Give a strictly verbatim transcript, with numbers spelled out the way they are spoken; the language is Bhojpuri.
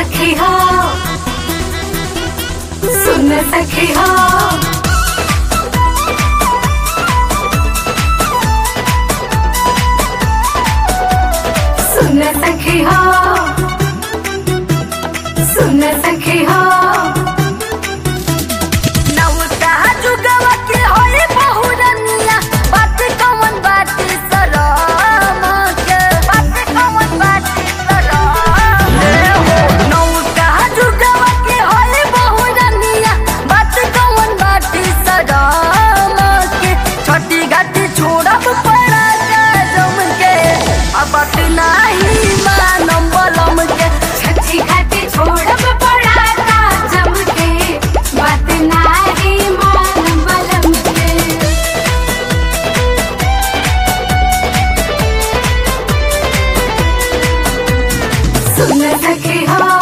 सखी हो सुन सखी हो सुन सखी हो सुन सखी हो नौका जुगवा के होई बहुरनिया बात कौन बात सलाम के बात कौन बात सलाम नौका जुगवा के होई बहुरनिया बात कौन बात सलाम के छोटी घाटी छोड़ब पड़ा जम के अब बात नहीं मानम बलम के छठी घाटी छोड़ब पड़ा जम के बात नहीं मानम बलम के सुन सखी हो